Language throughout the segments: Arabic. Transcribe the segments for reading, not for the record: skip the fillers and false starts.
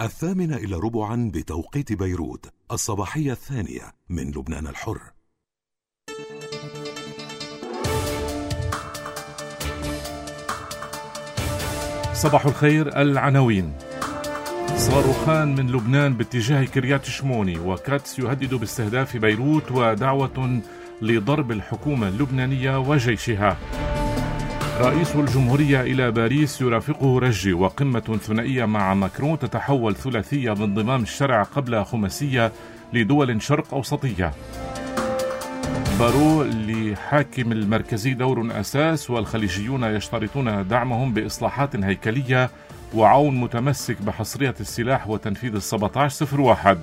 8:15 بتوقيت بيروت، الصباحية الثانية من لبنان الحر. صباح الخير. العناوين: صاروخان من لبنان باتجاه كريات شموني، وكاتس يهدد باستهداف بيروت، ودعوة لضرب الحكومة اللبنانية وجيشها. رئيس الجمهورية إلى باريس يرافقه رجي، وقمة ثنائية مع ماكرون تتحول ثلاثية بانضمام الشرع قبل خماسية لدول شرق أوسطية. بارو لحاكم المركزي دور أساس، والخليجيون يشترطون دعمهم بإصلاحات هيكلية، وعون متمسك بحصرية السلاح وتنفيذ 1701.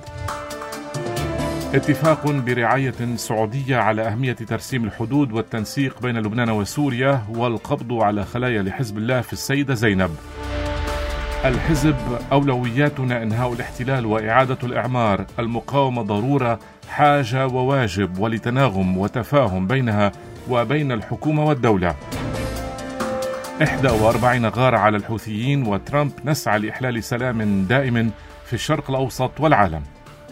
اتفاق برعاية سعودية على أهمية ترسيم الحدود والتنسيق بين لبنان وسوريا، والقبض على خلايا لحزب الله في السيدة زينب. الحزب: أولوياتنا إنهاء الاحتلال وإعادة الإعمار، المقاومة ضرورة، حاجة وواجب، ولتناغم وتفاهم بينها وبين الحكومة والدولة. 41 غارة على الحوثيين، وترامب: نسعى لإحلال سلام دائم في الشرق الأوسط والعالم.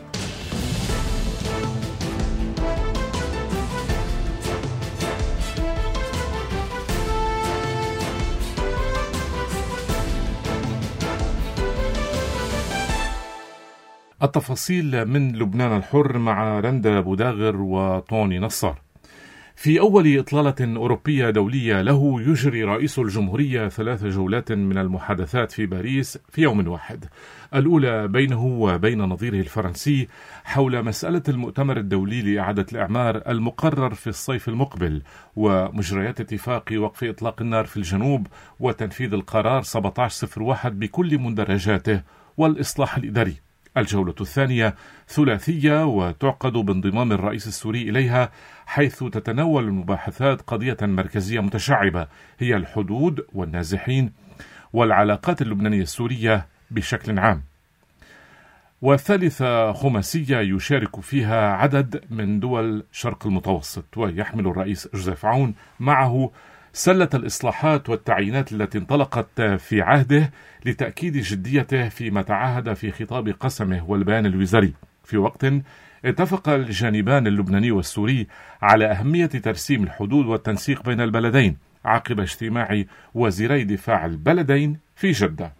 التفاصيل من لبنان الحر مع رندا بوداغر وطوني نصار. في أول إطلالة أوروبية دولية له، يجري رئيس الجمهورية 3 جولات من المحادثات في باريس في يوم واحد. الأولى بينه وبين نظيره الفرنسي حول مسألة المؤتمر الدولي لإعادة الإعمار المقرر في الصيف المقبل، ومجريات اتفاق وقف إطلاق النار في الجنوب، وتنفيذ القرار 1701 بكل مندرجاته، والإصلاح الإداري. الجولة الثانية ثلاثية، وتعقد بانضمام الرئيس السوري إليها، حيث تتناول المباحثات قضية مركزية متشعبة هي الحدود والنازحين والعلاقات اللبنانية السورية بشكل عام. والثالثة خماسية يشارك فيها عدد من دول شرق المتوسط، ويحمل الرئيس جوزيف عون معه سلة الإصلاحات والتعيينات التي انطلقت في عهده، لتأكيد جديته فيما تعهد في خطاب قسمه والبيان الوزاري، في وقت اتفق الجانبان اللبناني والسوري على أهمية ترسيم الحدود والتنسيق بين البلدين عقب اجتماع وزيري دفاع البلدين في جدة.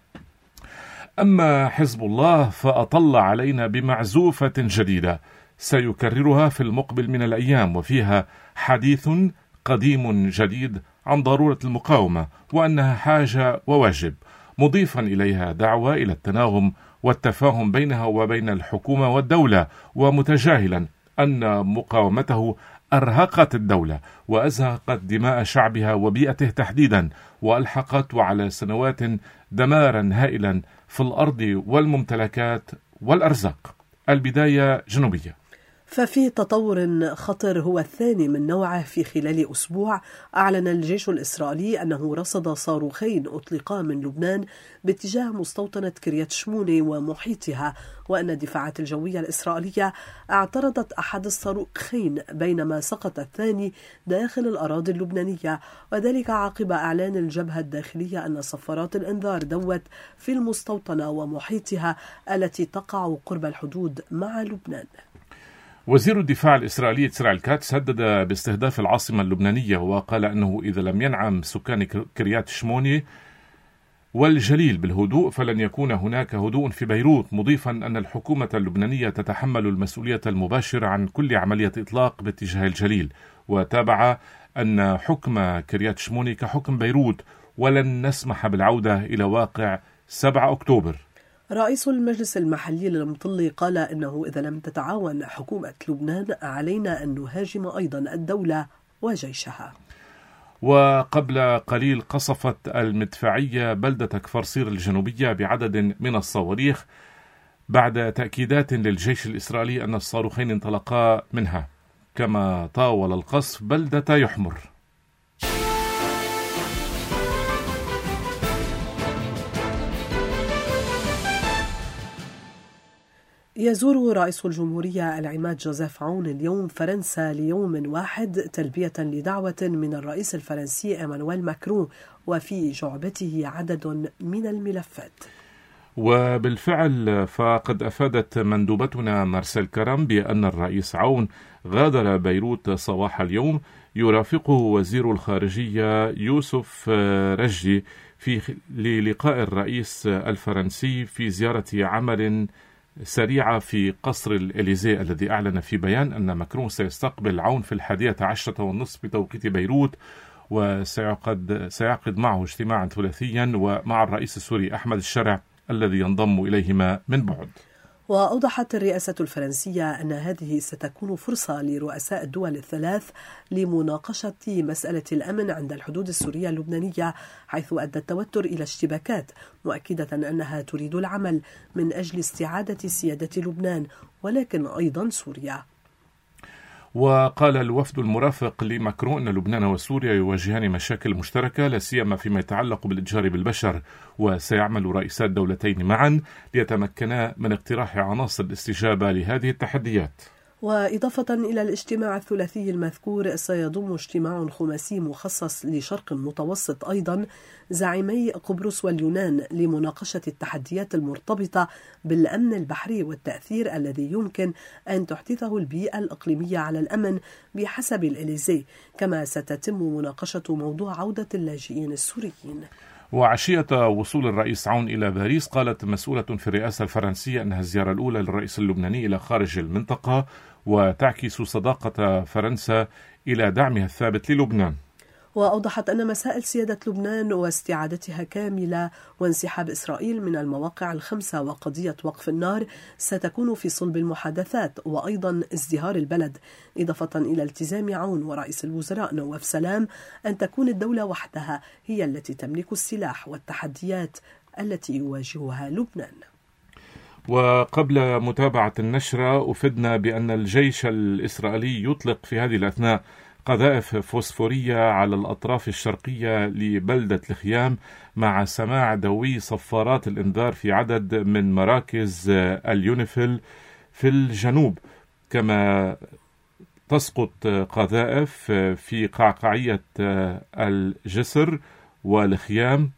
أما حزب الله فأطل علينا بمعزوفة جديدة سيكررها في المقبل من الأيام، وفيها حديث قديم جديد عن ضرورة المقاومة وأنها حاجة وواجب، مضيفا إليها دعوة إلى التناغم والتفاهم بينها وبين الحكومة والدولة، ومتجاهلا أن مقاومته أرهقت الدولة وأزهقت دماء شعبها وبيئته تحديدا، وألحقت وعلى سنوات دمارا هائلا في الأرض والممتلكات والأرزاق. البداية جنوبية. ففي تطور خطر هو الثاني من نوعه في خلال أسبوع، أعلن الجيش الإسرائيلي أنه رصد صاروخين أطلقا من لبنان باتجاه مستوطنة كريات شموني ومحيطها، وأن الدفاعات الجوية الإسرائيلية اعترضت أحد الصاروخين بينما سقط الثاني داخل الأراضي اللبنانية، وذلك عقب إعلان الجبهة الداخلية أن صفارات الإنذار دوت في المستوطنة ومحيطها التي تقع قرب الحدود مع لبنان. وزير الدفاع الإسرائيلي إسرائيل كاتس هدد باستهداف العاصمة اللبنانية، وقال أنه إذا لم ينعم سكان كريات شموني والجليل بالهدوء فلن يكون هناك هدوء في بيروت، مضيفا أن الحكومة اللبنانية تتحمل المسؤولية المباشرة عن كل عملية إطلاق باتجاه الجليل. وتابع أن حكم كريات شموني كحكم بيروت، ولن نسمح بالعودة إلى واقع 7 أكتوبر. رئيس المجلس المحلي للمطلي قال إنه إذا لم تتعاون حكومة لبنان علينا أن نهاجم أيضا الدولة وجيشها. وقبل قليل قصفت المدفعية بلدة كفر صير الجنوبية بعدد من الصواريخ بعد تأكيدات للجيش الإسرائيلي أن الصاروخين انطلقا منها، كما طاول القصف بلدة يحمر. يزور رئيس الجمهورية العماد جوزيف عون اليوم فرنسا ليوم واحد تلبية لدعوة من الرئيس الفرنسي إيمانويل ماكرون، وفي جعبته عدد من الملفات. وبالفعل فقد أفادت مندوبتنا مارسيل كرم بأن الرئيس عون غادر بيروت صباح اليوم، يرافقه وزير الخارجية يوسف رجي للقاء الرئيس الفرنسي في زيارة عمل سريعة في قصر الإليزيه، الذي أعلن في بيان أن ماكرون سيستقبل عون في 11:30 بتوقيت بيروت، وسيعقد معه اجتماعا ثلاثيا ومع الرئيس السوري أحمد الشرع الذي ينضم إليهما من بعد. وأوضحت الرئاسة الفرنسية أن هذه ستكون فرصة لرؤساء الدول الثلاث لمناقشة مسألة الأمن عند الحدود السورية اللبنانية، حيث أدى التوتر إلى اشتباكات، مؤكدة أنها تريد العمل من أجل استعادة سيادة لبنان ولكن أيضا سوريا. وقال الوفد المرافق لماكرون أن لبنان وسوريا يواجهان مشاكل مشتركة لا سيما فيما يتعلق بالإتجار بالبشر، وسيعمل رئيسا الدولتين معا ليتمكنا من اقتراح عناصر الاستجابة لهذه التحديات. وإضافة إلى الاجتماع الثلاثي المذكور، سيضم اجتماع خماسي مخصص لشرق المتوسط أيضا زعيمي قبرص واليونان لمناقشة التحديات المرتبطة بالأمن البحري والتأثير الذي يمكن أن تحدثه البيئة الإقليمية على الأمن بحسب الإليزيه، كما ستتم مناقشة موضوع عودة اللاجئين السوريين. وعشية وصول الرئيس عون إلى باريس، قالت مسؤولة في الرئاسة الفرنسية أنها الزيارة الأولى للرئيس اللبناني إلى خارج المنطقة، وتعكس صداقة فرنسا إلى دعمها الثابت للبنان. وأوضحت أن مسائل سيادة لبنان واستعادتها كاملة وانسحاب إسرائيل من المواقع الخمسة وقضية وقف النار ستكون في صلب المحادثات، وأيضا ازدهار البلد، إضافة إلى التزام عون ورئيس الوزراء نواف سلام أن تكون الدولة وحدها هي التي تملك السلاح والتحديات التي يواجهها لبنان. وقبل متابعة النشرة أفدنا بأن الجيش الإسرائيلي يطلق في هذه الأثناء قذائف فوسفورية على الأطراف الشرقية لبلدة الخيام، مع سماع دوي صفارات الإنذار في عدد من مراكز اليونيفيل في الجنوب، كما تسقط قذائف في قعقعية الجسر والخيام،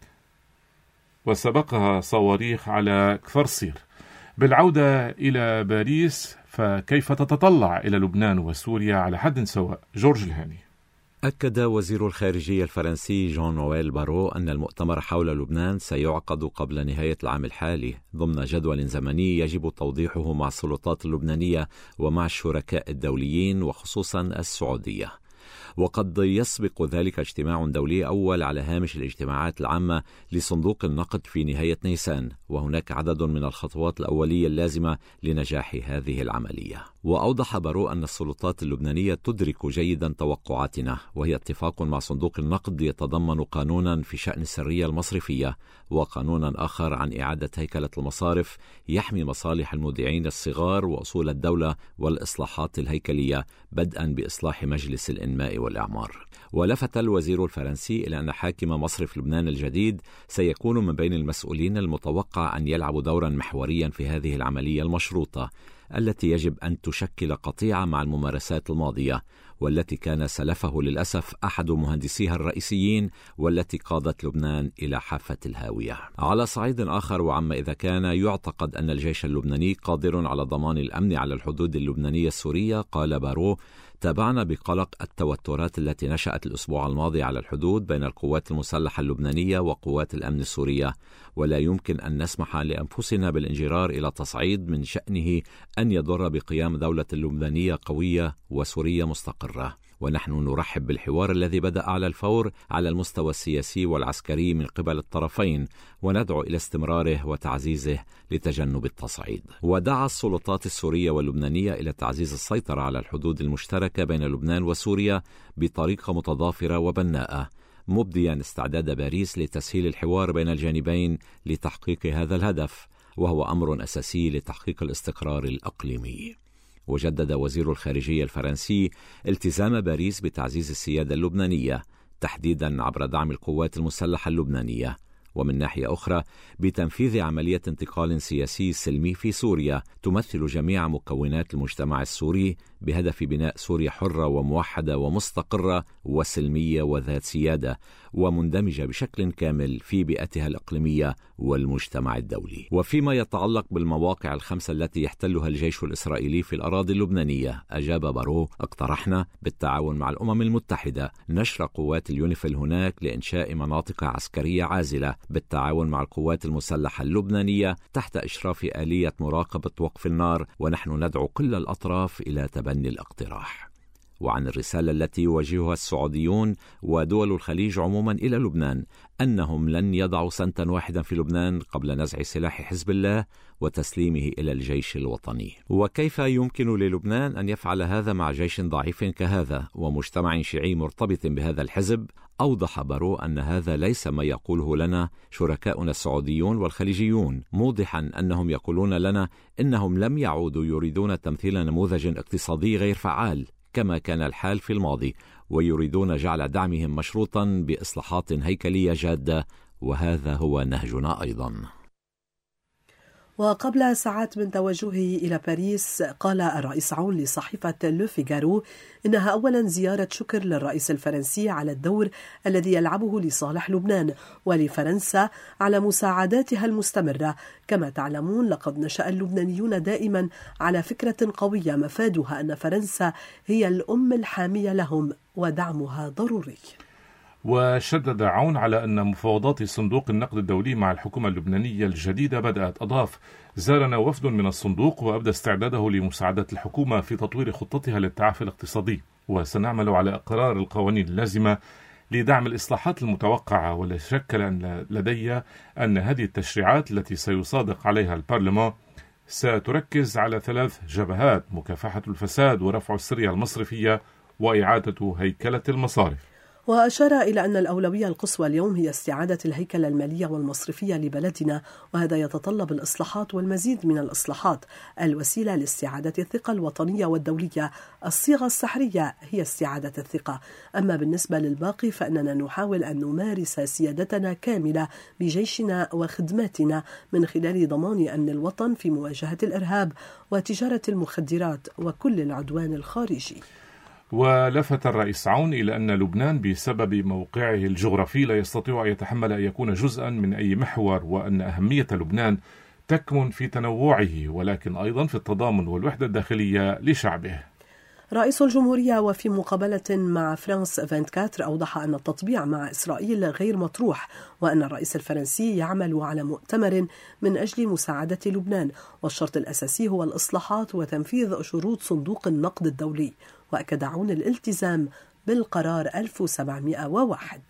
وسبقها صواريخ على كفر صير. بالعودة إلى باريس، فكيف تتطلع إلى لبنان وسوريا على حد سواء؟ جورج الهاني. أكد وزير الخارجية الفرنسي جون نويل بارو أن المؤتمر حول لبنان سيعقد قبل نهاية العام الحالي ضمن جدول زمني يجب توضيحه مع السلطات اللبنانية ومع الشركاء الدوليين وخصوصا السعودية. وقد يسبق ذلك اجتماع دولي أول على هامش الاجتماعات العامة لصندوق النقد في نهاية نيسان، وهناك عدد من الخطوات الأولية اللازمة لنجاح هذه العملية. وأوضح بارو أن السلطات اللبنانية تدرك جيدا توقعاتنا، وهي اتفاق مع صندوق النقد يتضمن قانونا في شأن السرية المصرفية، وقانونا آخر عن إعادة هيكلة المصارف يحمي مصالح المودعين الصغار وأصول الدولة والإصلاحات الهيكلية، بدءا بإصلاح مجلس الإنماء والإعمار. ولفت الوزير الفرنسي إلى أن حاكم مصرف لبنان الجديد سيكون من بين المسؤولين المتوقع أن يلعبوا دورا محوريا في هذه العملية المشروطة، التي يجب أن تشكل قطيعة مع الممارسات الماضية، والتي كان سلفه للأسف أحد مهندسيها الرئيسيين، والتي قادت لبنان إلى حافة الهاوية. على صعيد آخر، وعما إذا كان يعتقد أن الجيش اللبناني قادر على ضمان الأمن على الحدود اللبنانية السورية، قال بارو: تابعنا بقلق التوترات التي نشأت الأسبوع الماضي على الحدود بين القوات المسلحة اللبنانية وقوات الأمن السورية، ولا يمكن أن نسمح لأنفسنا بالانجرار إلى تصعيد من شأنه أن يضر بقيام دولة لبنانية قوية وسورية مستقرة. ونحن نرحب بالحوار الذي بدأ على الفور على المستوى السياسي والعسكري من قبل الطرفين، وندعو إلى استمراره وتعزيزه لتجنب التصعيد. ودعا السلطات السورية واللبنانية إلى تعزيز السيطرة على الحدود المشتركة بين لبنان وسوريا بطريقة متضافرة وبناءة، مبديا استعداد باريس لتسهيل الحوار بين الجانبين لتحقيق هذا الهدف، وهو أمر أساسي لتحقيق الاستقرار الإقليمي. وجدد وزير الخارجية الفرنسي التزام باريس بتعزيز السيادة اللبنانية، تحديدا عبر دعم القوات المسلحة اللبنانية، ومن ناحية أخرى بتنفيذ عملية انتقال سياسي سلمي في سوريا تمثل جميع مكونات المجتمع السوري بهدف بناء سوريا حرة وموحدة ومستقرة وسلمية وذات سيادة ومندمجة بشكل كامل في بيئتها الإقليمية والمجتمع الدولي. وفيما يتعلق بالمواقع الخمسة التي يحتلها الجيش الإسرائيلي في الأراضي اللبنانية، أجاب بارو: اقترحنا بالتعاون مع الأمم المتحدة نشر قوات اليونيفيل هناك لإنشاء مناطق عسكرية عازلة بالتعاون مع القوات المسلحة اللبنانية تحت إشراف آلية مراقبة وقف النار، ونحن ندعو كل الأطراف إلى تبني الاقتراح. وعن الرسالة التي يوجهها السعوديون ودول الخليج عموما إلى لبنان أنهم لن يضعوا سنتا واحدا في لبنان قبل نزع سلاح حزب الله وتسليمه إلى الجيش الوطني. وكيف يمكن للبنان أن يفعل هذا مع جيش ضعيف كهذا ومجتمع شيعي مرتبط بهذا الحزب؟ أوضح بارو أن هذا ليس ما يقوله لنا شركاؤنا السعوديون والخليجيون، موضحا أنهم يقولون لنا إنهم لم يعودوا يريدون تمثيل نموذج اقتصادي غير فعال كما كان الحال في الماضي، ويريدون جعل دعمهم مشروطا بإصلاحات هيكلية جادة، وهذا هو نهجنا أيضا. وقبل ساعات من توجهه إلى باريس، قال الرئيس عون لصحيفة لو فيغارو إنها أولا زيارة شكر للرئيس الفرنسي على الدور الذي يلعبه لصالح لبنان ولفرنسا على مساعداتها المستمرة. كما تعلمون لقد نشأ اللبنانيون دائما على فكرة قوية مفادها أن فرنسا هي الأم الحامية لهم ودعمها ضروري. وشدد عون على أن مفاوضات صندوق النقد الدولي مع الحكومة اللبنانية الجديدة بدأت. أضاف: زارنا وفد من الصندوق وأبدى استعداده لمساعدة الحكومة في تطوير خطتها للتعافي الاقتصادي، وسنعمل على إقرار القوانين اللازمة لدعم الإصلاحات المتوقعة. ولا شك لدي أن هذه التشريعات التي سيصادق عليها البرلمان ستركز على 3 جبهات: مكافحة الفساد ورفع السرية المصرفية وإعادة هيكلة المصارف. وأشار إلى أن الأولوية القصوى اليوم هي استعادة الهيكلة المالية والمصرفية لبلدنا، وهذا يتطلب الإصلاحات والمزيد من الإصلاحات، الوسيلة لاستعادة الثقة الوطنية والدولية. الصيغة السحرية هي استعادة الثقة. أما بالنسبة للباقي فإننا نحاول أن نمارس سيادتنا كاملة بجيشنا وخدماتنا من خلال ضمان أمن الوطن في مواجهة الإرهاب وتجارة المخدرات وكل العدوان الخارجي. ولفت الرئيس عون إلى أن لبنان بسبب موقعه الجغرافي لا يستطيع أن يتحمل أن يكون جزءا من أي محور، وأن أهمية لبنان تكمن في تنوعه ولكن أيضا في التضامن والوحدة الداخلية لشعبه. رئيس الجمهورية وفي مقابلة مع فرانس 24 أوضح أن التطبيع مع إسرائيل غير مطروح، وأن الرئيس الفرنسي يعمل على مؤتمر من أجل مساعدة لبنان، والشرط الأساسي هو الإصلاحات وتنفيذ شروط صندوق النقد الدولي. وأكد عون الالتزام بالقرار 1701.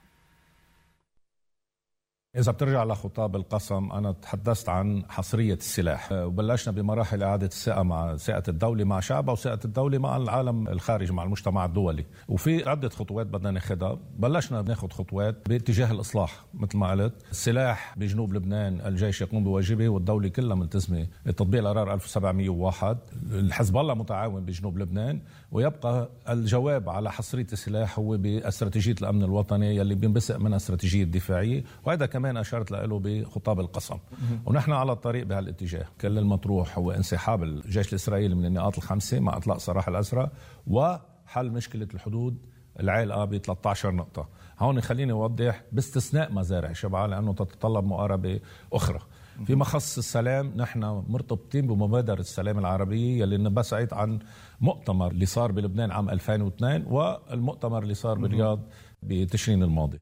إذا بترجع لخطاب القسم، أنا تحدثت عن حصرية السلاح، وبلشنا بمراحل إعادة الثقة مع ثقة الدولة مع شعبها وثقة الدولة مع العالم الخارجي مع المجتمع الدولي، وفي عدة خطوات بدنا ناخدها. بلشنا ناخد خطوات باتجاه الإصلاح مثل ما قلت. السلاح بجنوب لبنان الجيش يقوم بواجبه والدولة كلها ملتزمة بتطبيق القرار 1701. الحزب الله متعاون بجنوب لبنان، ويبقى الجواب على حصرية السلاح هو باستراتيجية الأمن الوطني يلي بينبثق منها استراتيجية دفاعية، وهذا كمان أشارت له بخطاب القسم. ونحن على الطريق بهالاتجاه. كل المطروح هو انسحاب الجيش الإسرائيلي من النقاط ال5 مع إطلاق سراح الأسرى وحل مشكلة الحدود العالقة ب 13 نقطة. هون خليني أوضح باستثناء مزارع شبعة لأنه تتطلب مقاربة أخرى. فيما خص السلام، نحن مرتبطين بمبادرة السلام العربية يلي نبثت عن مؤتمر اللي صار بلبنان عام 2002 والمؤتمر اللي صار بالرياض بتشرين الماضي.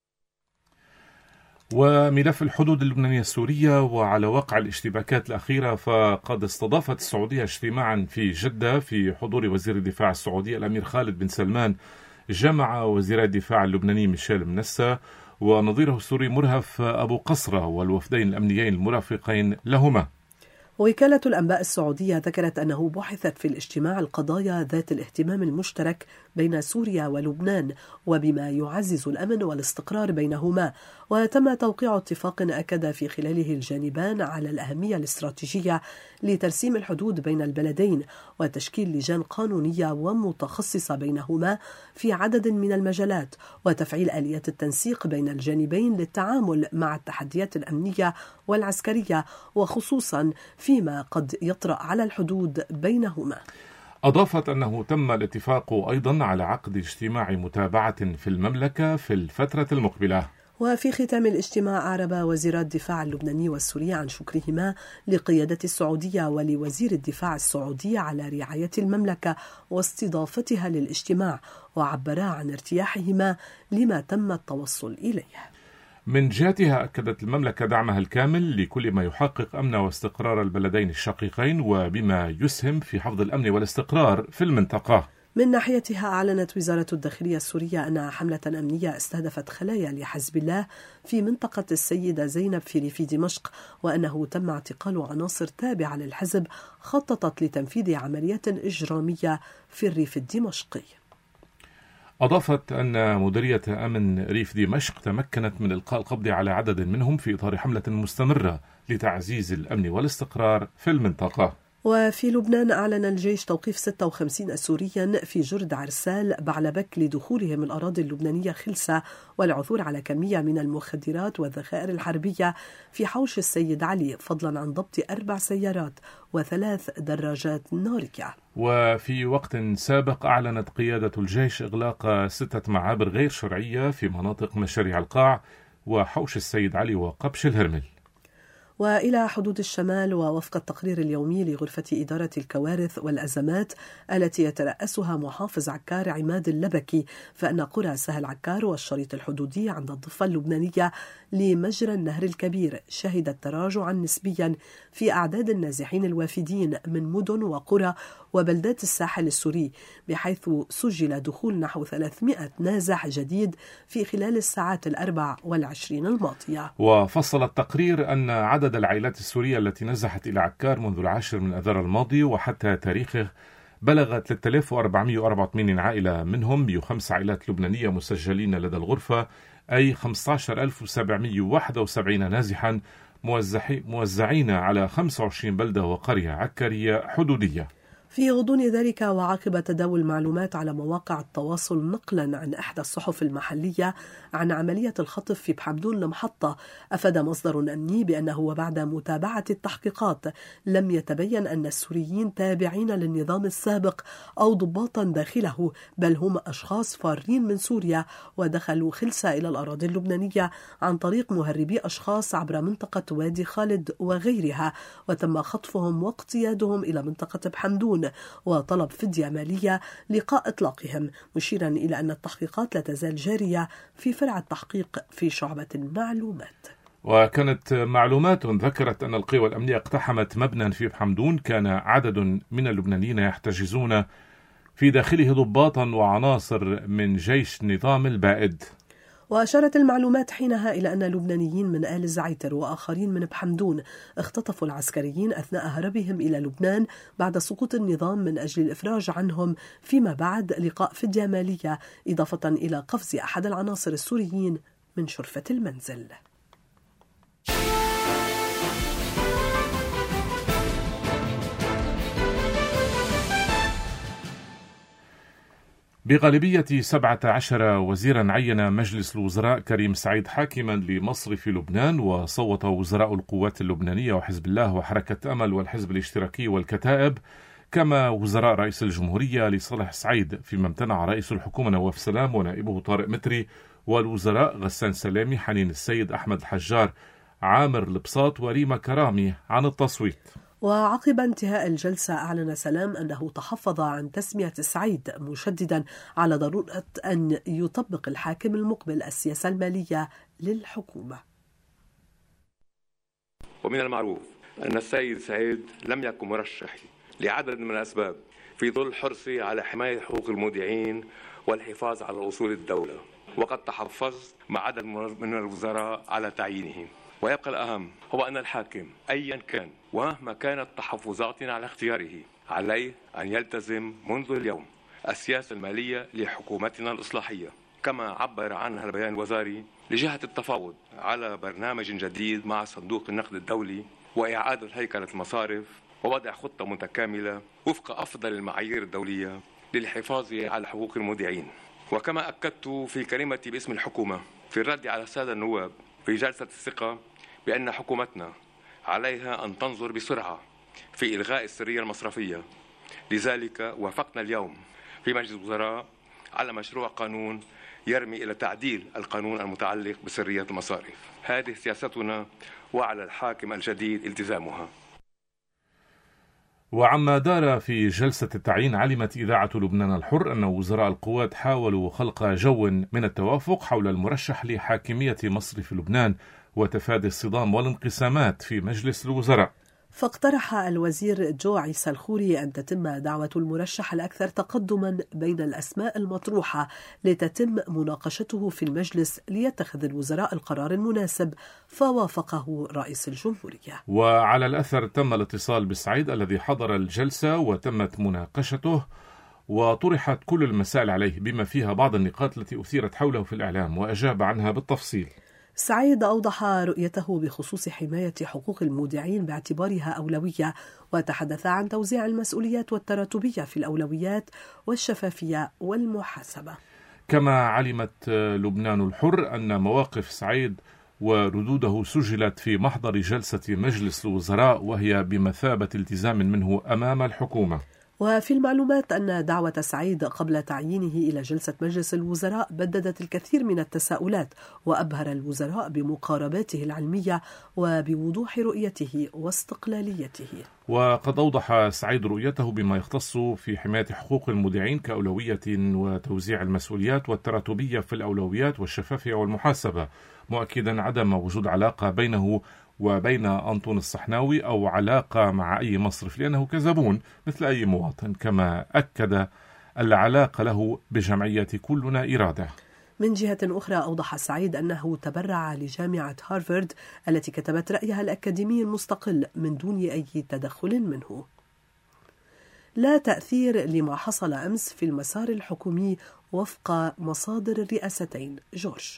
وملف الحدود اللبنانية السورية وعلى واقع الاشتباكات الأخيرة، فقد استضافت السعودية اجتماعا في جدة في حضور وزير الدفاع السعودي الأمير خالد بن سلمان، جمع وزير الدفاع اللبناني ميشيل منسى ونظيره السوري مرهف أبو قصرة والوفدين الأمنيين المرافقين لهما. وكالة الأنباء السعودية ذكرت أنه بحثت في الاجتماع القضايا ذات الاهتمام المشترك بين سوريا ولبنان وبما يعزز الأمن والاستقرار بينهما، وتم توقيع اتفاق أكد في خلاله الجانبان على الأهمية الاستراتيجية لترسيم الحدود بين البلدين وتشكيل لجان قانونية ومتخصصة بينهما في عدد من المجالات، وتفعيل آليات التنسيق بين الجانبين للتعامل مع التحديات الأمنية والعسكرية، وخصوصا فيما قد يطرأ على الحدود بينهما. أضافت أنه تم الاتفاق أيضا على عقد اجتماع متابعة في المملكة في الفترة المقبلة. وفي ختام الاجتماع أعرب وزير الدفاع اللبناني والسوري عن شكرهما لقيادة السعودية ولوزير الدفاع السعودي على رعاية المملكة واستضافتها للاجتماع، وعبرا عن ارتياحهما لما تم التوصل إليه. من جهتها أكدت المملكة دعمها الكامل لكل ما يحقق أمن واستقرار البلدين الشقيقين وبما يسهم في حفظ الأمن والاستقرار في المنطقة. من ناحيتها أعلنت وزارة الداخلية السورية أنها حملة أمنية استهدفت خلايا لحزب الله في منطقة السيدة زينب في ريف دمشق، وأنه تم اعتقال عناصر تابعة للحزب خططت لتنفيذ عملية إجرامية في الريف الدمشقي. أضافت أن مديرية أمن ريف دمشق تمكنت من إلقاء القبض على عدد منهم في إطار حملة مستمرة لتعزيز الأمن والاستقرار في المنطقة. وفي لبنان أعلن الجيش توقيف 56 سوريا في جرد عرسال بعلبك لدخولهم الأراضي اللبنانية خلسة والعثور على كمية من المخدرات والذخائر الحربية في حوش السيد علي، فضلا عن ضبط 4 سيارات و3 دراجات نارية. وفي وقت سابق أعلنت قيادة الجيش إغلاق 6 معابر غير شرعية في مناطق مشاريع القاع وحوش السيد علي وقبش الهرمل. وإلى حدود الشمال، ووفق التقرير اليومي لغرفة إدارة الكوارث والأزمات التي يترأسها محافظ عكار عماد اللبكي، فإن قرى سهل عكار والشريط الحدودي عند الضفة اللبنانية لمجرى النهر الكبير شهدت تراجعا نسبيا في أعداد النازحين الوافدين من مدن وقرى وبلدات الساحل السوري، بحيث سجل دخول نحو 300 نازح جديد في خلال الساعات 24 الماضية. وفصل التقرير أن عدد العائلات السورية التي نزحت إلى عكار منذ 10 من أذار الماضي وحتى تاريخه بلغ 3484 عائلة، منهم 105 عائلات لبنانية مسجلين لدى الغرفة، أي 15771 نازحا موزعين على 25 بلدة وقرية عكارية حدودية. في غضون ذلك، وعقب تداول معلومات على مواقع التواصل نقلا عن إحدى الصحف المحلية عن عملية الخطف في بحمدون المحطة، أفاد مصدر أمني بأنه وبعد متابعة التحقيقات لم يتبين أن السوريين تابعين للنظام السابق أو ضباطا داخله، بل هم أشخاص فارين من سوريا ودخلوا خلسة إلى الأراضي اللبنانية عن طريق مهربي أشخاص عبر منطقة وادي خالد وغيرها، وتم خطفهم واقتيادهم إلى منطقة بحمدون وطلب فدية مالية لقاء إطلاقهم، مشيرا إلى أن التحقيقات لا تزال جارية في فرع التحقيق في شعبة المعلومات. وكانت معلومات ذكرت أن القوى الأمنية اقتحمت مبنى في بحمدون كان عدد من اللبنانيين يحتجزون في داخله ضباطا وعناصر من جيش نظام البائد. وأشارت المعلومات حينها إلى أن لبنانيين من آل زعيتر وآخرين من بحمدون اختطفوا العسكريين أثناء هربهم إلى لبنان بعد سقوط النظام من أجل الإفراج عنهم، فيما بعد لقاء فدية مالية، إضافة إلى قفز أحد العناصر السوريين من شرفة المنزل. بغالبية 17 وزيرا عين مجلس الوزراء كريم سعيد حاكما لمصرف لبنان، وصوت وزراء القوات اللبنانية وحزب الله وحركة أمل والحزب الاشتراكي والكتائب، كما وزراء رئيس الجمهورية لصالح سعيد، فيما امتنع رئيس الحكومة نواف سلام ونائبه طارق متري، والوزراء غسان سلامي، حنين السيد، أحمد الحجار، عامر البساط وريما كرامي عن التصويت. وعقب انتهاء الجلسة أعلن سلام أنه تحفظ عن تسمية سعيد، مشددا على ضرورة أن يطبق الحاكم المقبل السياسة المالية للحكومة. ومن المعروف أن السيد سعيد لم يكن مرشح لعدد من الأسباب، في ظل حرصي على حماية حقوق المودعين والحفاظ على أصول الدولة، وقد تحفظت مع عدد من الوزراء على تعيينه. ويبقى الأهم هو أن الحاكم أيا كان ومهما كانت تحفظاتنا على اختياره، عليه أن يلتزم منذ اليوم السياسة المالية لحكومتنا الإصلاحية، كما عبر عنها البيان الوزاري لجهة التفاوض على برنامج جديد مع صندوق النقد الدولي وإعادة هيكلة المصارف ووضع خطة متكاملة وفق أفضل المعايير الدولية للحفاظ على حقوق المودعين. وكما أكدت في كلمتي باسم الحكومة في الرد على السادة النواب في جلسة الثقة بأن حكومتنا عليها أن تنظر بسرعة في إلغاء السرية المصرفية لذلك وافقنا اليوم في مجلس الوزراء على مشروع قانون يرمي إلى تعديل القانون المتعلق بسرية المصارف. هذه سياستنا وعلى الحاكم الجديد التزامها. وعما دار في جلسة التعيين، علمت إذاعة لبنان الحر أن وزراء القوات حاولوا خلق جو من التوافق حول المرشح لحاكمية مصرف لبنان وتفادي الصدام والانقسامات في مجلس الوزراء. فاقترح الوزير جو عيسى الخوري أن تتم دعوة المرشح الأكثر تقدما بين الأسماء المطروحة لتتم مناقشته في المجلس ليتخذ الوزراء القرار المناسب، فوافقه رئيس الجمهورية. وعلى الأثر تم الاتصال بسعيد الذي حضر الجلسة وتمت مناقشته وطرحت كل المسائل عليه بما فيها بعض النقاط التي أثيرت حوله في الإعلام وأجاب عنها بالتفصيل. سعيد أوضح رؤيته بخصوص حماية حقوق المودعين باعتبارها أولوية، وتحدث عن توزيع المسؤوليات والتراتبية في الأولويات والشفافية والمحاسبة. كما علمت لبنان الحر أن مواقف سعيد وردوده سجلت في محضر جلسة مجلس الوزراء، وهي بمثابة التزام منه أمام الحكومة. وفي المعلومات أن دعوة سعيد قبل تعيينه إلى جلسة مجلس الوزراء بددت الكثير من التساؤلات، وأبهر الوزراء بمقارباته العلمية وبوضوح رؤيته واستقلاليته. وقد أوضح سعيد رؤيته بما يختص في حماية حقوق المودعين كأولوية وتوزيع المسؤوليات والتراتبية في الأولويات والشفافية والمحاسبة، مؤكدا عدم وجود علاقة بينه وبين أنطون الصحناوي أو علاقة مع أي مصرف لأنه كزبون مثل أي مواطن، كما أكد العلاقة له بجمعية كلنا إرادة. من جهة أخرى أوضح سعيد أنه تبرع لجامعة هارفارد التي كتبت رأيها الأكاديمي المستقل من دون أي تدخل منه. لا تأثير لما حصل أمس في المسار الحكومي وفق مصادر الرئاستين. جورج.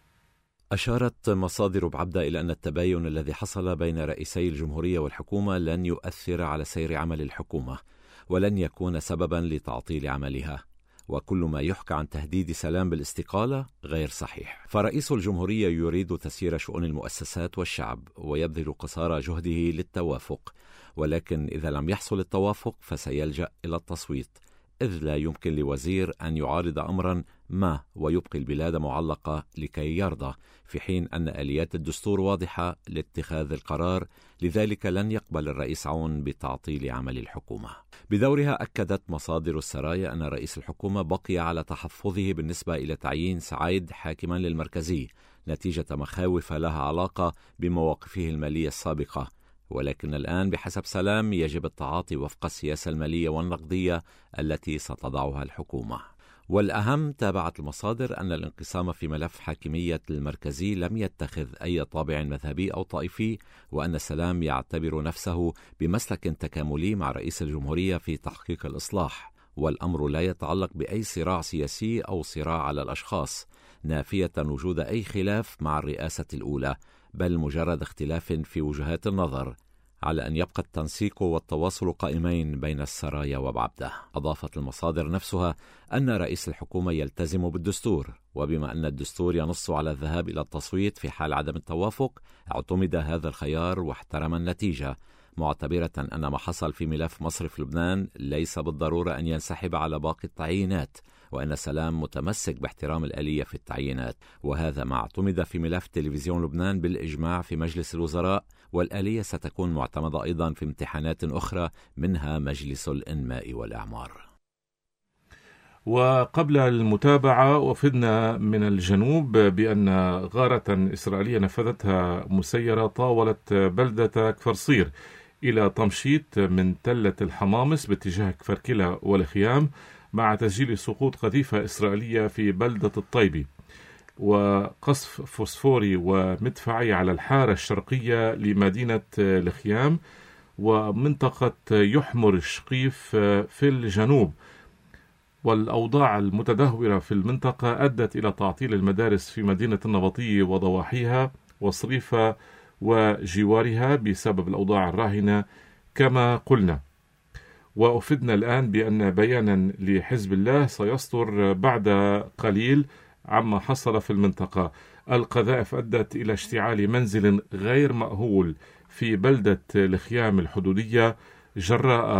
أشارت مصادر بعبدة إلى أن التباين الذي حصل بين رئيسي الجمهورية والحكومة لن يؤثر على سير عمل الحكومة ولن يكون سببا لتعطيل عملها، وكل ما يحكى عن تهديد سلام بالاستقالة غير صحيح. فرئيس الجمهورية يريد تسيير شؤون المؤسسات والشعب ويبذل قصارى جهده للتوافق، ولكن إذا لم يحصل التوافق فسيلجأ إلى التصويت، إذ لا يمكن لوزير أن يعارض أمرا ما ويبقي البلاد معلقة لكي يرضى، في حين أن آليات الدستور واضحة لاتخاذ القرار. لذلك لن يقبل الرئيس عون بتعطيل عمل الحكومة. بدورها أكدت مصادر السرايا أن رئيس الحكومة بقي على تحفظه بالنسبة إلى تعيين سعيد حاكما للمركزي نتيجة مخاوف لها علاقة بمواقفه المالية السابقة، ولكن الآن بحسب سلام يجب التعاطي وفق السياسة المالية والنقدية التي ستضعها الحكومة. والأهم، تابعت المصادر، أن الانقسام في ملف حاكمية المركزي لم يتخذ أي طابع مذهبي أو طائفي، وأن سلام يعتبر نفسه بمسلك تكاملي مع رئيس الجمهورية في تحقيق الإصلاح، والأمر لا يتعلق بأي صراع سياسي أو صراع على الأشخاص، نافية وجود أي خلاف مع الرئاسة الأولى، بل مجرد اختلاف في وجهات النظر، على أن يبقى التنسيق والتواصل قائمين بين السرايا وبعبدة. أضافت المصادر نفسها أن رئيس الحكومة يلتزم بالدستور، وبما أن الدستور ينص على الذهاب إلى التصويت في حال عدم التوافق اعتمد هذا الخيار واحترم النتيجة، معتبرة أن ما حصل في ملف مصرف لبنان ليس بالضرورة أن ينسحب على باقي التعيينات، وأن سلام متمسك باحترام الآلية في التعيينات، وهذا ما اعتمد في ملف تلفزيون لبنان بالإجماع في مجلس الوزراء، والآلية ستكون معتمدة أيضا في امتحانات أخرى منها مجلس الإنماء والإعمار. وقبل المتابعة وفدنا من الجنوب بأن غارة إسرائيلية نفذتها مسيرة طاولت بلدة كفر صير إلى تمشيط من تلة الحمامس باتجاه كفر كلا والخيام، مع تسجيل سقوط قذيفة إسرائيلية في بلدة الطيبي وقصف فوسفوري ومدفعي على الحارة الشرقية لمدينة الخيام ومنطقة يحمر الشقيف في الجنوب. والأوضاع المتدهورة في المنطقة أدت إلى تعطيل المدارس في مدينة النبطية وضواحيها وصريفة وجوارها بسبب الأوضاع الراهنة كما قلنا. وأفدنا الآن بأن بيانا لحزب الله سيصدر بعد قليل عما حصل في المنطقة. القذائف أدت إلى اشتعال منزل غير مأهول في بلدة الخيام الحدودية جراء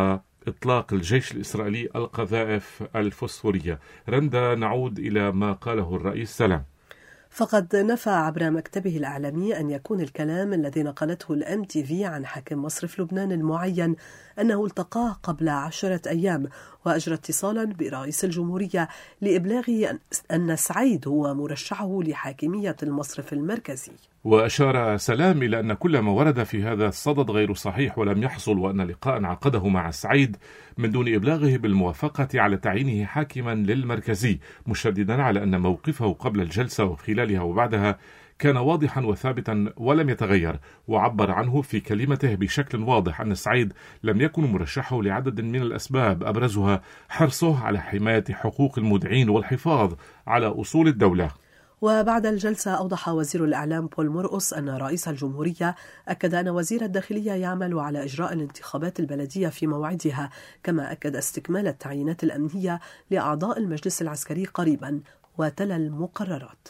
إطلاق الجيش الإسرائيلي القذائف الفوسفورية. رندا، نعود إلى ما قاله الرئيس. سلام. فقد نفى عبر مكتبه الإعلامي أن يكون الكلام الذي نقلته الMTV عن حاكم مصرف لبنان المعين أنه التقاه قبل 10 أيام وأجرى اتصالا برئيس الجمهورية لإبلاغه أن سعيد هو مرشحه لحاكمية المصرف المركزي. وأشار سلام إلى أن كل ما ورد في هذا الصدد غير صحيح ولم يحصل، وأن لقاء عقده مع سعيد من دون إبلاغه بالموافقة على تعيينه حاكما للمركزي، مشددا على أن موقفه قبل الجلسة وخلالها وبعدها كان واضحا وثابتا ولم يتغير، وعبر عنه في كلمته بشكل واضح أن سعيد لم يكن مرشحه لعدد من الأسباب أبرزها حرصه على حماية حقوق المودعين والحفاظ على أصول الدولة. وبعد الجلسة أوضح وزير الإعلام بول مرقص أن رئيس الجمهورية أكد أن وزير الداخلية يعمل على إجراء الانتخابات البلدية في موعدها، كما أكد استكمال التعيينات الأمنية لأعضاء المجلس العسكري قريبا، وتلا المقررات.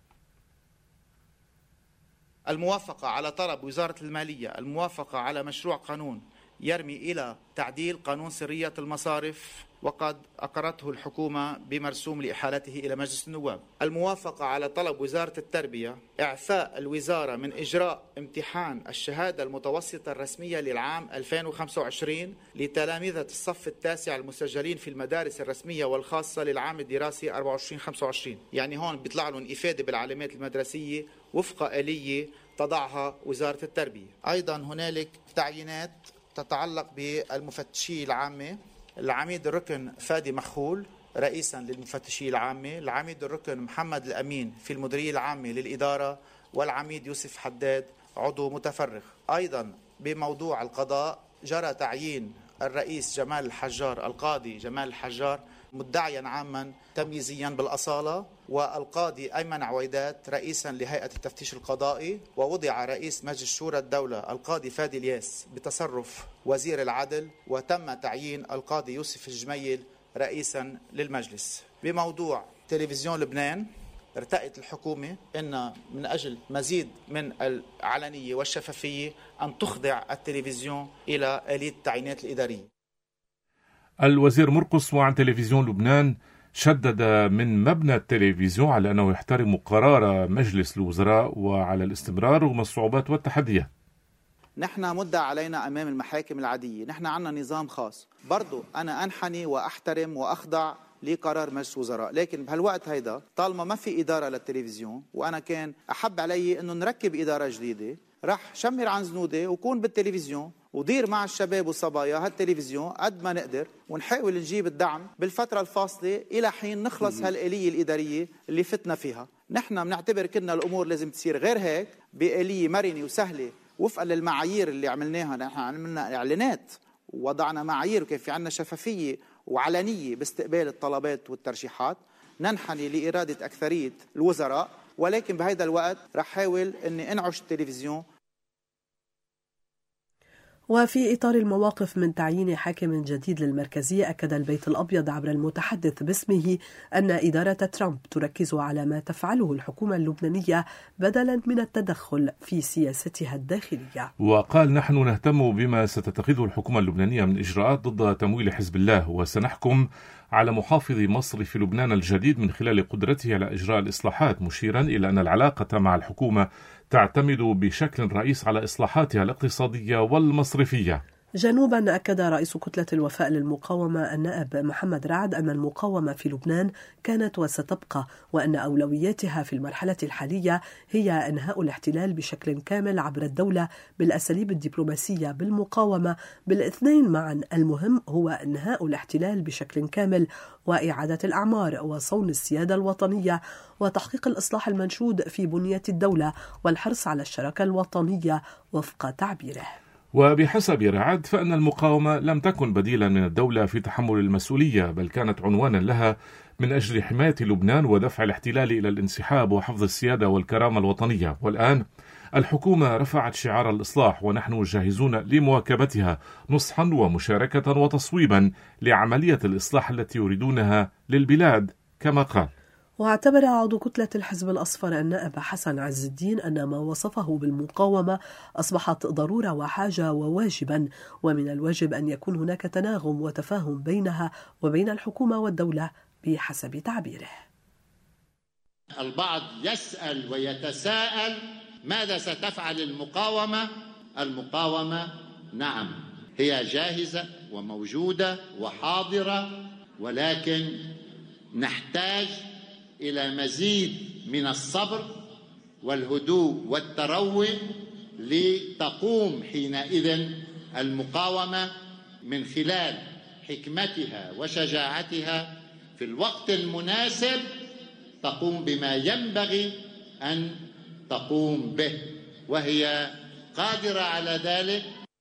الموافقة على طلب وزارة المالية الموافقة على مشروع قانون يرمي إلى تعديل قانون سرية المصارف، وقد أقرته الحكومة بمرسوم لإحالته إلى مجلس النواب. الموافقة على طلب وزارة التربية إعفاء الوزارة من إجراء امتحان الشهادة المتوسطة الرسمية للعام 2025 لتلامذة الصف التاسع المسجلين في المدارس الرسمية والخاصة للعام الدراسي 24-25. يعني هون بيطلع لهم إفادة بالعلامات المدرسية وفق آلية تضعها وزارة التربية. أيضا هنالك تعيينات تتعلق بالمفتشية العامة، العميد الركن فادي مخول رئيسا للمفتشية العامة، العميد الركن محمد الأمين في المديرية العامة للإدارة، والعميد يوسف حداد عضو متفرغ. أيضا بموضوع القضاء جرى تعيين الرئيس جمال الحجار، القاضي جمال الحجار مدعيا عاما تمييزيا بالأصالة، والقاضي أيمن عويدات رئيسا لهيئة التفتيش القضائي، ووضع رئيس مجلس شورى الدولة القاضي فادي الياس بتصرف وزير العدل، وتم تعيين القاضي يوسف الجميل رئيسا للمجلس. بموضوع تلفزيون لبنان ارتأت الحكومة أن من أجل مزيد من العلنية والشفافية أن تخضع التلفزيون إلى آلية التعيينات الإدارية. الوزير مرقص وعن تلفزيون لبنان شدد من مبنى التلفزيون على أنه يحترم قرار مجلس الوزراء وعلى الاستمرار رغم الصعوبات والتحديات. نحن مدعى علينا أمام المحاكم العادية، نحن عنا نظام خاص، برضو أنا أنحني وأحترم وأخضع لقرار مجلس وزراء، لكن بهالوقت هيدا طالما ما في إدارة للتلفزيون، وأنا كان أحب علي أنه نركب إدارة جديدة، رح شمر عن زنودي وكون بالتلفزيون ودير مع الشباب والصبايا هالتلفزيون قد ما نقدر، ونحاول نجيب الدعم بالفترة الفاصلة إلى حين نخلص هالآلية الإدارية اللي فتنا فيها. نحن بنعتبر كنا الأمور لازم تصير غير هيك، بآلية مرنة وسهلة وفقا للمعايير اللي عملناها. نحن عملنا إعلانات ووضعنا معايير، وكان في عنا شفافية وعلنية باستقبال الطلبات والترشيحات. ننحني لإرادة أكثرية الوزراء، ولكن بهذا الوقت رح حاول أني أنعش التلفزيون. وفي إطار المواقف من تعيين حاكم جديد للمركزية، أكد البيت الأبيض عبر المتحدث باسمه أن إدارة ترامب تركز على ما تفعله الحكومة اللبنانية بدلا من التدخل في سياستها الداخلية. وقال: نحن نهتم بما ستتخذه الحكومة اللبنانية من إجراءات ضد تمويل حزب الله، وسنحكم على محافظ مصرف لبنان الجديد من خلال قدرته على إجراء الإصلاحات، مشيرا إلى أن العلاقة مع الحكومة تعتمد بشكل رئيس على إصلاحاتها الاقتصادية والمصرفية. جنوبا، أكد رئيس كتلة الوفاء للمقاومة النائب محمد رعد أن المقاومة في لبنان كانت وستبقى، وأن أولوياتها في المرحلة الحالية هي إنهاء الاحتلال بشكل كامل عبر الدولة بالأساليب الدبلوماسية بالمقاومة بالاثنين معا. المهم هو إنهاء الاحتلال بشكل كامل وإعادة الأعمار وصون السيادة الوطنية وتحقيق الإصلاح المنشود في بنية الدولة والحرص على الشراكة الوطنية وفق تعبيره. وبحسب رعد فإن المقاومة لم تكن بديلا من الدولة في تحمل المسؤولية، بل كانت عنوانا لها من أجل حماية لبنان ودفع الاحتلال إلى الانسحاب وحفظ السيادة والكرامة الوطنية. والآن الحكومة رفعت شعار الإصلاح، ونحن جاهزون لمواكبتها نصحا ومشاركة وتصويبا لعملية الإصلاح التي يريدونها للبلاد كما قال. واعتبر عضو كتلة الحزب الأصفر النائب حسن عز الدين أن ما وصفه بالمقاومة أصبحت ضرورة وحاجة وواجبا، ومن الواجب أن يكون هناك تناغم وتفاهم بينها وبين الحكومة والدولة بحسب تعبيره. البعض يسأل ويتساءل ماذا ستفعل المقاومة؟ المقاومة نعم هي جاهزة وموجودة وحاضرة، ولكن نحتاج إلى مزيد من الصبر والهدوء والتروي لتقوم حينئذ المقاومة من خلال حكمتها وشجاعتها في الوقت المناسب تقوم بما ينبغي أن تقوم به، وهي قادرة على ذلك.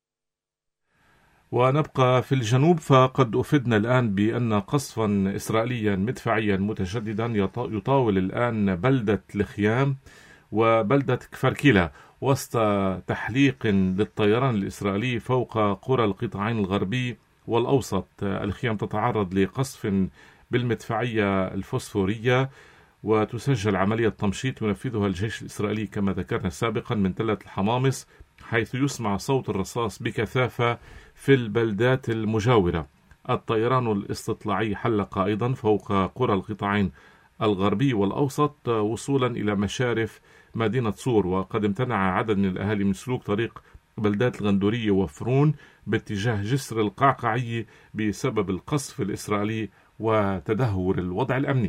ونبقى في الجنوب، فقد أفدنا الآن بأن قصفا إسرائيليا مدفعيا متجددا يطاول الآن بلدة الخيام وبلدة كفركيلا وسط تحليق للطيران الإسرائيلي فوق قرى القطاعين الغربي والأوسط. الخيام تتعرض لقصف بالمدفعية الفوسفورية، وتسجل عملية تمشيط ينفذها الجيش الإسرائيلي كما ذكرنا سابقا من تلة الحمامص، حيث يسمع صوت الرصاص بكثافة في البلدات المجاورة. الطيران الاستطلاعي حلق أيضا فوق قرى القطاعين الغربي والأوسط وصولا إلى مشارف مدينة صور، وقد امتنع عدد من الأهالي من سلوك طريق بلدات الغندورية وفرون باتجاه جسر القعقعي بسبب القصف الإسرائيلي وتدهور الوضع الأمني.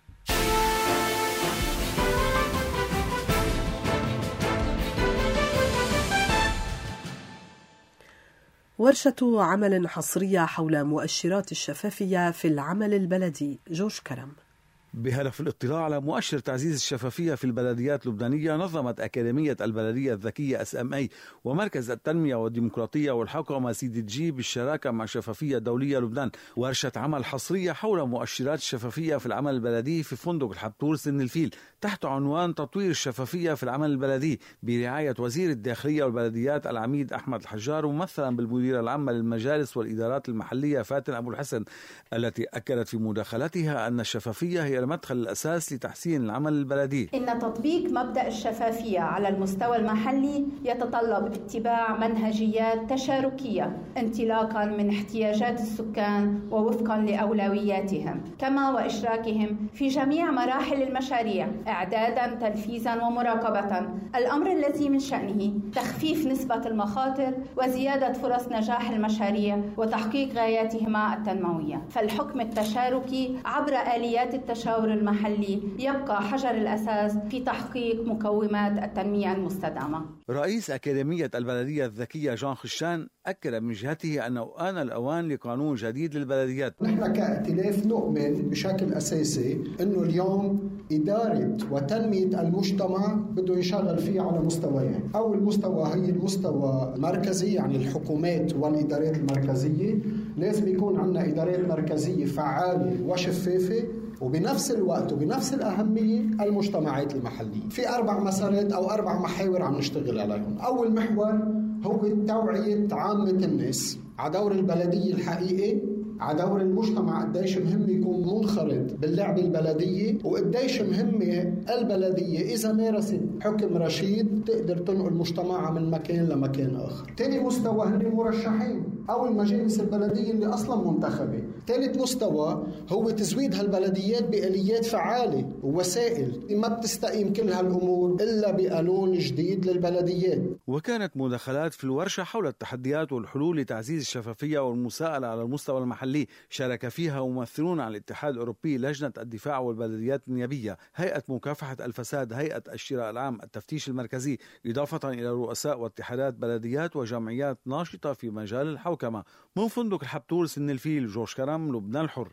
ورشة عمل حصرية حول مؤشرات الشفافية في العمل البلدي. جورج كرم. بهدف الاطلاع على مؤشر تعزيز الشفافية في البلديات اللبنانية، نظمت أكاديمية البلدية الذكية SMA ومركز التنمية والديمقراطية والحوكمة CDG بالشراكة مع شفافية دولية لبنان ورشة عمل حصرية حول مؤشرات الشفافية في العمل البلدي في فندق الحبتور سن الفيل تحت عنوان تطوير الشفافية في العمل البلدي برعاية وزير الداخلية والبلديات العميد أحمد الحجار، وممثلا بالمديرة العامة للمجالس والإدارات المحلية فاتن أبو الحسن، التي أكدت في مداخلتها أن الشفافية هي المدخل الأساس لتحسين العمل البلدي. إن تطبيق مبدأ الشفافية على المستوى المحلي يتطلب اتباع منهجيات تشاركية انطلاقا من احتياجات السكان ووفقا لأولوياتهم، كما وإشراكهم في جميع مراحل المشاريع إعدادا تنفيذا ومراقبة، الأمر الذي من شأنه تخفيف نسبة المخاطر وزيادة فرص نجاح المشاريع وتحقيق غاياتهما التنموية. فالحكم التشاركي عبر آليات التشاور المحلي يبقى حجر الأساس في تحقيق مقومات التنمية المستدامة. رئيس أكاديمية البلدية الذكية جان خشان أكد من جهته أنه آن الأوان لقانون جديد للبلديات. نحن كائتلاف نؤمن بشكل أساسي أنه اليوم إدارة وتنمية المجتمع بده ينشغل فيه على مستويين. أول مستوى هي المستوى المركزي، يعني الحكومات والإدارات المركزية، لازم يكون عندنا إدارات مركزية فعالة وشفافة، وبنفس الوقت وبنفس الأهمية المجتمعات المحلية. في 4 مسارات أو 4 محاور عم نشتغل عليهم. أول محور هو توعية عامة الناس على دور البلدية الحقيقي، على دور المجتمع، قديش مهم يكون منخرط باللعبة البلدية، وقديش مهمة البلدية إذا مارست حكم رشيد تقدر تنقل مجتمعها من مكان لمكان آخر. تاني مستوى هن المرشحين أو المجالس البلدية اللي أصلا منتخبة. ثالث مستوى هو تزويد هالبلديات بآليات فعالة ووسائل، ما بتستقيم كل هالأمور إلا بقانون جديد للبلديات. وكانت مداخلات في الورشة حول التحديات والحلول لتعزيز الشفافية والمساءلة على المستوى المحلي شارك فيها ممثلون عن الاتحاد الأوروبي، لجنة الدفاع والبلديات النيابية، هيئة مكافحة الفساد، هيئة الشراء العام، التفتيش المركزي، إضافة إلى رؤساء واتحادات بلديات وجمعيات ناشطة في مجال الحوكمة. من فندق الحبتور سن الفيل، جورج كرم، لبنان الحر.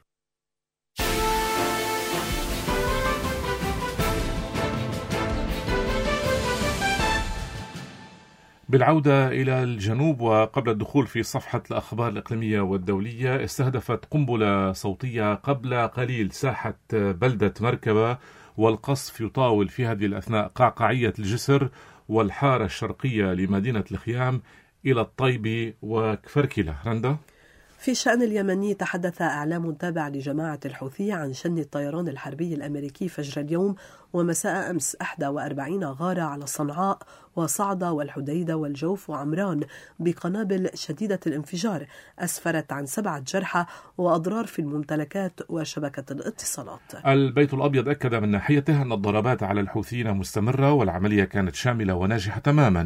بالعودة إلى الجنوب، وقبل الدخول في صفحة الأخبار الإقليمية والدولية، استهدفت قنبلة صوتية قبل قليل ساحة بلدة مركبة، والقصف يطاول في هذه الأثناء قعقعية الجسر والحارة الشرقية لمدينة الخيام إلى الطيبي وكفركلة. رندا؟ في الشأن اليمني، تحدث إعلام تابع لجماعة الحوثي عن شن الطيران الحربي الأمريكي فجر اليوم ومساء أمس 41 غارة على صنعاء وصعدة والحديدة والجوف وعمران بقنابل شديدة الانفجار أسفرت عن 7 جرحى وأضرار في الممتلكات وشبكة الاتصالات. البيت الأبيض أكد من ناحيته أن الضربات على الحوثيين مستمرة والعملية كانت شاملة وناجحة تماما،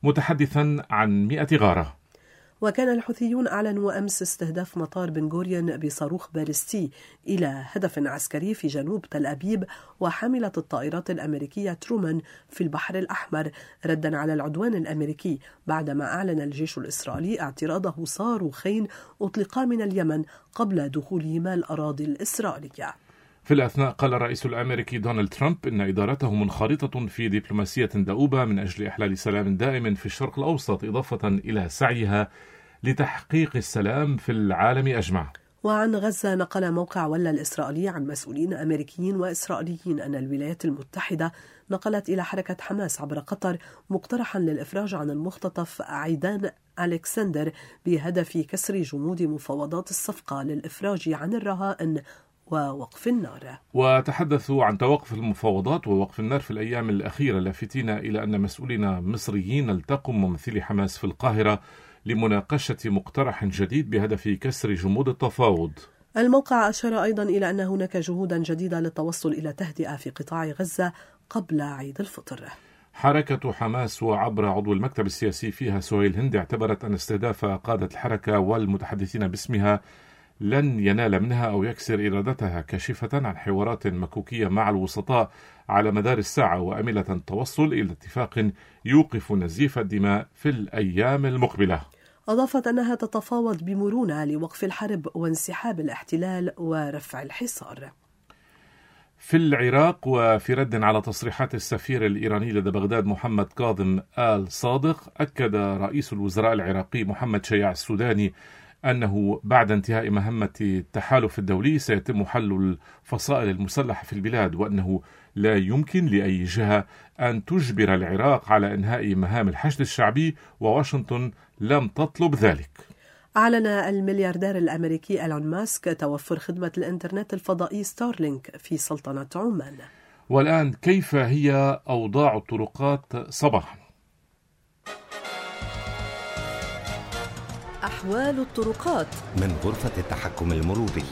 متحدثا عن 100 غارة. وكان الحوثيون أعلنوا أمس استهداف مطار بن غوريون بصاروخ باليستي إلى هدف عسكري في جنوب تل أبيب وحاملة الطائرات الأمريكية ترومان في البحر الأحمر، ردا على العدوان الأمريكي بعدما أعلن الجيش الإسرائيلي اعتراضه صاروخين أطلقا من اليمن قبل دخولهما الأراضي الإسرائيلية. في الأثناء قال الرئيس الأمريكي دونالد ترامب إن إدارته منخرطة في دبلوماسية دؤوبة من أجل إحلال سلام دائم في الشرق الأوسط، إضافة إلى سعيها لتحقيق السلام في العالم أجمع. وعن غزة، نقل موقع ولا الإسرائيلي عن مسؤولين أمريكيين وإسرائيليين أن الولايات المتحدة نقلت إلى حركة حماس عبر قطر مقترحا للإفراج عن المختطف عيدان ألكسندر بهدف كسر جمود مفاوضات الصفقة للإفراج عن الرهائن ووقف النار. وتحدثوا عن توقف المفاوضات ووقف النار في الأيام الأخيرة، لافتين إلى أن مسؤولين مصريين التقوا ممثلي حماس في القاهرة لمناقشة مقترح جديد بهدف كسر جمود التفاوض. الموقع أشار أيضا إلى أن هناك جهودا جديدة للتوصل إلى تهدئة في قطاع غزة قبل عيد الفطر. حركة حماس وعبر عضو المكتب السياسي فيها سهيل هندي اعتبرت أن استهداف قادة الحركة والمتحدثين باسمها لن ينال منها أو يكسر إرادتها، كاشفة عن حوارات مكوكية مع الوسطاء على مدار الساعة وأملة التوصل إلى اتفاق يوقف نزيف الدماء في الأيام المقبلة. أضافت أنها تتفاوض بمرونة لوقف الحرب وانسحاب الاحتلال ورفع الحصار. في العراق، وفي رد على تصريحات السفير الإيراني لدى بغداد محمد كاظم آل صادق، أكد رئيس الوزراء العراقي محمد شيع السوداني أنه بعد انتهاء مهمة التحالف الدولي سيتم حل الفصائل المسلحة في البلاد، وأنه لا يمكن لأي جهة أن تجبر العراق على إنهاء مهام الحشد الشعبي، وواشنطن لم تطلب ذلك. أعلن الملياردير الأمريكي إيلون ماسك توفر خدمة الإنترنت الفضائي ستارلينك في سلطنة عمان. والآن كيف هي أوضاع الطرقات صباحا؟ أحوال الطرقات من غرفة التحكم المروري.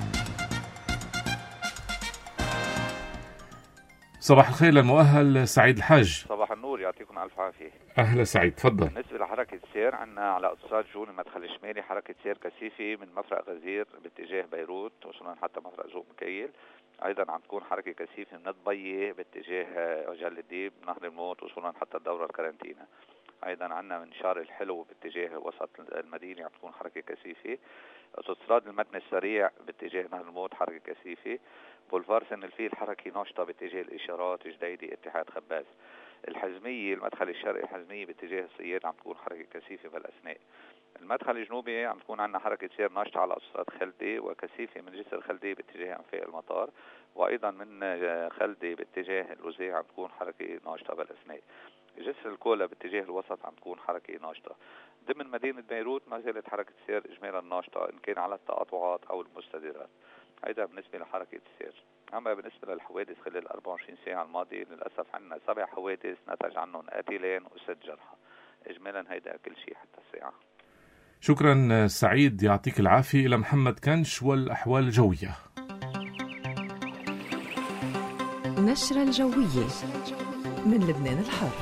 صباح الخير للمؤهل سعيد الحاج. صباح النور، يعطيكم ألف عافية. أهلا سعيد، تفضل. بالنسبة لحركة السير، عندنا على اتصال جون المدخل الشمالي حركة سير كثيفة من مفرق غزير باتجاه بيروت وصولا حتى مفرق ذوق مكيل. أيضا عم تكون حركة كثيفة من الضبية باتجاه جل الديب نهر الموت وصولا حتى الدورة الكارنتينا. أيضا عندنا من شارع الحلو باتجاه وسط المدينة عم تكون حركة كثيفة. اوتوستراد المتن السريع باتجاه نهر الموت حركة كثيفة. بولفار سن الفيل حركة ناشطة باتجاه الإشارات جديدة اتحاد خباز. الحزمية المدخل الشرقي الحزمية باتجاه الصياد عم تكون حركة كثيفة بالأثناء. المدخل الجنوبي عم تكون عندنا حركة سير ناشطة على أوتوستراد خلدي وكثيفة من جسر خلدي باتجاه أنفاق المطار، وأيضا من خلدي باتجاه الوزيع عم تكون حركة ناشطة بالأثناء. جسر الكولا باتجاه الوسط عم تكون حركة ناشطة. ضمن مدينة بيروت ما زالت حركة السير إجمالا ناشطة إن كان على التقاطعات أو المستديرات. هيدا بالنسبة لحركة السير. أما بالنسبة للحوادث خلال 24 ساعة الماضية، للأسف عندنا 7 حوادث نتج عنهم قتيلين و6 جرحى. إجمالا هيدا كل شيء حتى الساعة. شكرا سعيد، يعطيك العافية. إلى محمد كنش والأحوال الجوية. نشرة الجوية من لبنان الحر.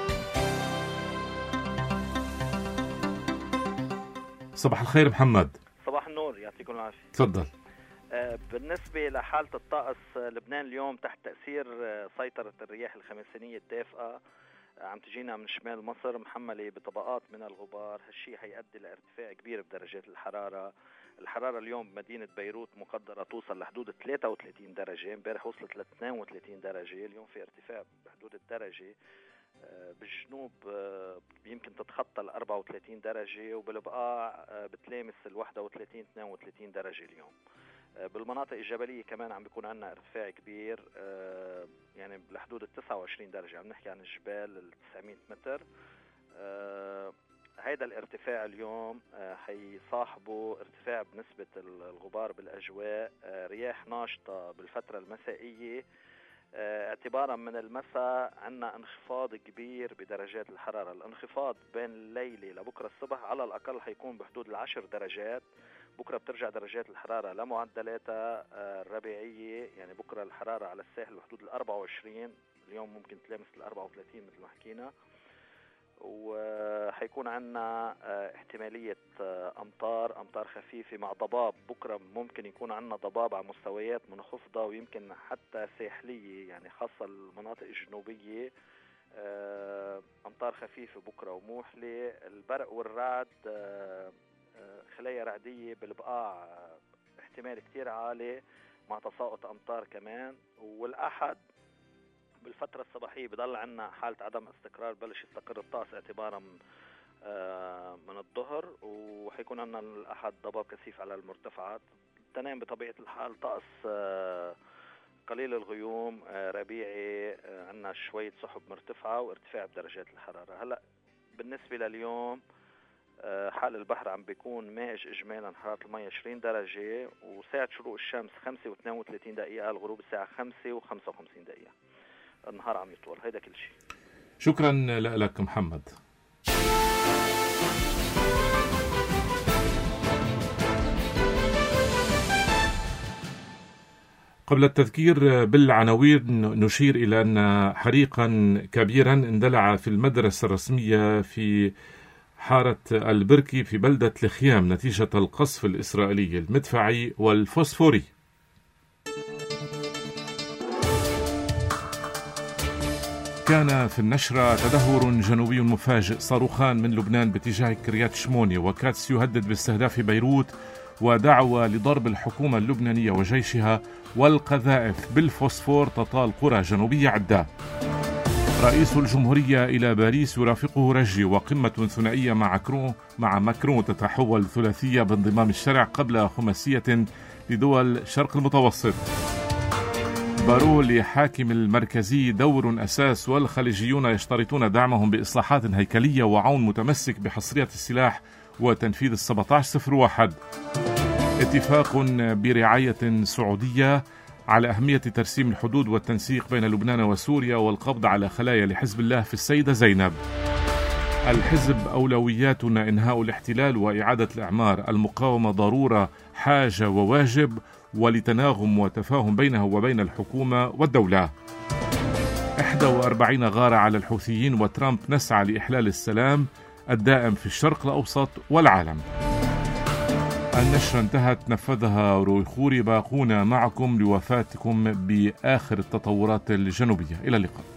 صباح الخير محمد. صباح النور، يعطيكم العافية. تفضل. بالنسبة لحالة الطقس، لبنان اليوم تحت تأثير سيطرة الرياح الخمسينية الدافئة عم تجينا من شمال مصر محملة بطبقات من الغبار. هالشيء هيؤدي لارتفاع كبير بدرجات الحرارة. الحرارة اليوم بمدينة بيروت مقدرة توصل لحدود 33 درجة، امبارح وصلت ل 32 درجة، اليوم في ارتفاع بحدود الدرجة. بالجنوب يمكن تتخطى ال 34 درجة، وبالبقاع بتلامس ال 31-32 درجة اليوم. بالمناطق الجبلية كمان عم بيكون عندنا ارتفاع كبير، يعني لحدود ال 29 درجة، عم نحكي عن الجبال ال 900 متر. هيدا الارتفاع اليوم حيصاحبه ارتفاع بنسبة الغبار بالأجواء، رياح ناشطة بالفترة المسائية. اعتبارا من المساء عنا انخفاض كبير بدرجات الحرارة. الانخفاض بين الليلة لبكرة الصبح على الأقل حيكون بحدود 10 درجات. بكرة بترجع درجات الحرارة لمعدلاتها الربيعية، يعني بكرة الحرارة على الساحل بحدود 24، اليوم ممكن تلامس 34 مثل ما حكينا. وحيكون عنا احتمالية أمطار خفيفة مع ضباب. بكرة ممكن يكون عنا ضباب على مستويات منخفضة ويمكن حتى ساحلية، يعني خاصة المناطق الجنوبية. أمطار خفيفة بكرة وموحلة. البرق والرعد، خلايا رعدية بالبقاع احتمال كتير عالي مع تساقط أمطار كمان. والأحد بالفترة الصباحية بضل عنا حالة عدم استقرار، بلش يستقر الطقس اعتبارا من الظهر، وحيكون عنا الأحد ضباب كثيف على المرتفعات. تنام بطبيعة الحال طقس قليل الغيوم ربيعي، عنا شوية سحب مرتفعة وارتفاع بدرجات الحرارة. هلأ بالنسبة لليوم حال البحر عم بيكون مائج إجمالا، حرارة المية 20 درجة، وساعة شروق الشمس 5:32 دقيقة، الغروب الساعة 5:55 دقيقة. النهار عم يطول. هيدا كل شيء. شكرا لك محمد. قبل التذكير بالعناوين نشير إلى أن حريقا كبيرا اندلع في المدرسة الرسمية في حارة البركي في بلدة الخيام نتيجة القصف الإسرائيلي المدفعي والفوسفوري. كان في النشرة تدهور جنوبي مفاجئ، صاروخان من لبنان باتجاه كريات شموني وكاتس يهدد باستهداف بيروت، ودعوة لضرب الحكومة اللبنانية وجيشها، والقذائف بالفوسفور تطال قرى جنوبية عدة. رئيس الجمهورية إلى باريس يرافقه رجي، وقمة ثنائية مع ماكرون تتحول ثلاثية بانضمام الشرع قبل خماسية لدول شرق المتوسط. بارو لحاكم المركزي دور أساس، والخليجيون يشترطون دعمهم بإصلاحات هيكلية وعون متمسك بحصرية السلاح وتنفيذ 1701. اتفاق برعاية سعودية على أهمية ترسيم الحدود والتنسيق بين لبنان وسوريا، والقبض على خلايا لحزب الله في السيدة زينب. الحزب أولوياتنا إنهاء الاحتلال وإعادة الإعمار، المقاومة ضرورة حاجة وواجب، ولتناغم وتفاهم بينه وبين الحكومة والدولة. 41 غارة على الحوثيين، وترامب نسعى لإحلال السلام الدائم في الشرق الأوسط والعالم. النشرة انتهت، نفذها روي خوري. باقونا معكم لوفاتكم بآخر التطورات الجنوبية. إلى اللقاء.